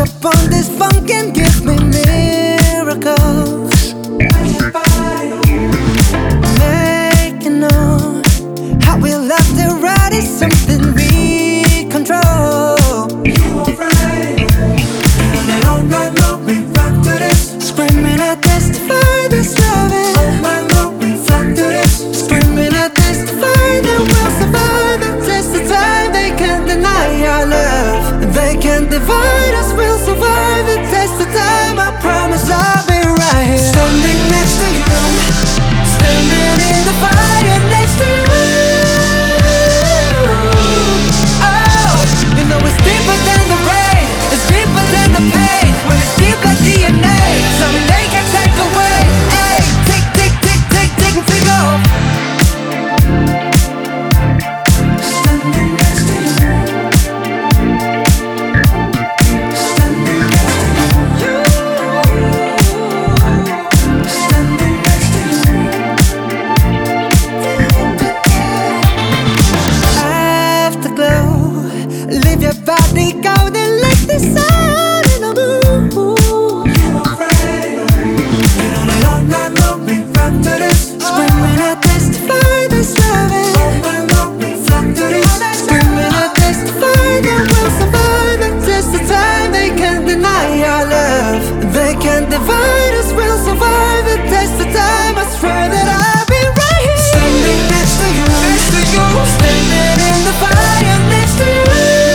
on this funk and give me miracles. Make you know how we love to ride is something we control. You alright? And all night long we rock to this, screaming I testify this loving. All night long we rock to this, screaming I testify that we'll survive the test of time. They can't deny our love, they can't divide us. We'll survive the test of time. I promise I'll be right here, standing next to you, standing in the fire next to you. Oh, you know it's deeper than the rain, it's deeper than the pain. When it's deep like DNA, something they can take away. Hey, tick, tick, tick, tick, tick, and tick off. Standing next to you, standing next to you, standing next to you. Afterglow, leave your body golden like the sun in a moon. All night long we rock to this, screaming I testify this loving. All night long we rock to this, screaming I testify that we'll survive the test of time. They can't deny our love, they can't divide us. We'll survive the test of time. I swear that I'll be right here, standing next to you, standing in the fire next to you.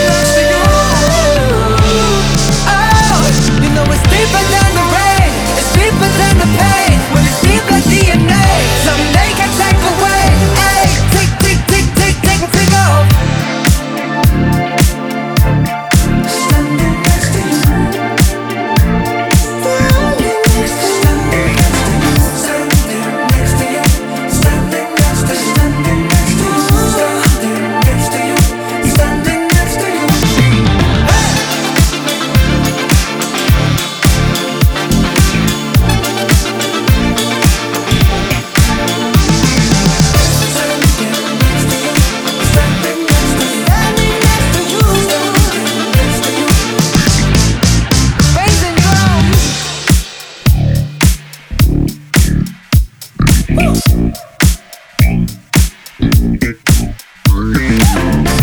Oh, you know it's deeper than the rain, it's deeper than the pain. When it's deep like DNA, something they can take away. Hey, tick, tick, tick, tick, tick, and tick off. Standing next to you, standing next to you, standing next to you, standing next to you, standing next to you, standing next to you, standing next to you. Woo!